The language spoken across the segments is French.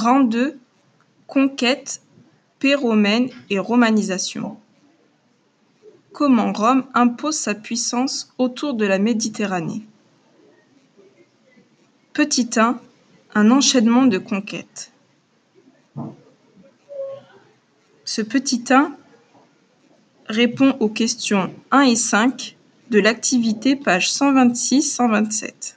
Grande conquête pré-romaine et romanisation. Comment Rome impose sa puissance autour de la Méditerranée. Petit 1, un enchaînement de conquêtes. Ce petit 1 répond aux questions 1 et 5 de l'activité page 126-127.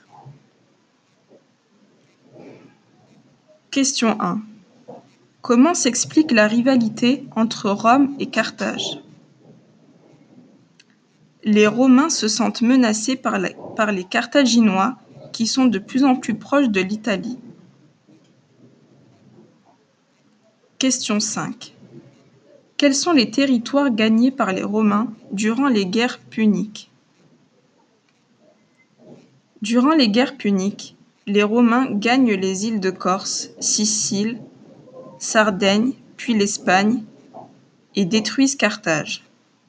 Question 1. Comment s'explique la rivalité entre Rome et Carthage? Les Romains se sentent menacés par les Carthaginois qui sont de plus en plus proches de l'Italie. Question 5. Quels sont les territoires gagnés par les Romains durant les guerres puniques? Durant les guerres puniques, les Romains gagnent les îles de Corse, Sicile, Sardaigne, puis l'Espagne, et détruisent Carthage.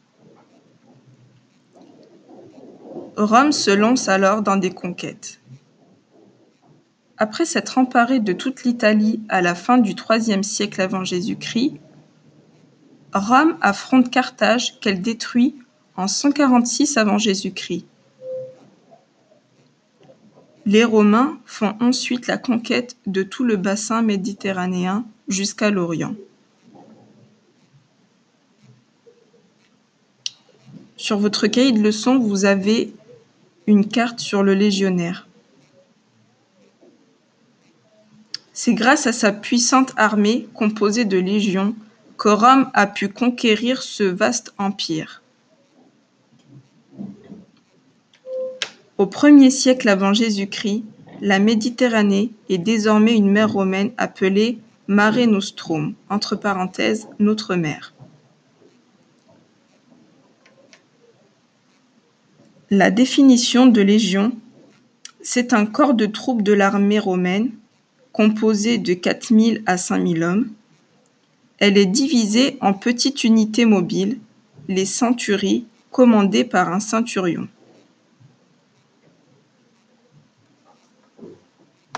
Rome se lance alors dans des conquêtes. Après s'être emparé de toute l'Italie à la fin du IIIe siècle avant Jésus-Christ, Rome affronte Carthage qu'elle détruit en 146 avant Jésus-Christ. Les Romains font ensuite la conquête de tout le bassin méditerranéen jusqu'à l'Orient. Sur votre cahier de leçons, vous avez une carte sur le légionnaire. C'est grâce à sa puissante armée composée de légions que Rome a pu conquérir ce vaste empire. Au 1er siècle avant Jésus-Christ, la Méditerranée est désormais une mer romaine appelée Mare Nostrum, entre parenthèses, notre mer. La définition de légion, c'est un corps de troupes de l'armée romaine composé de 4000 à 5000 hommes. Elle est divisée en petites unités mobiles, les centuries, commandées par un centurion.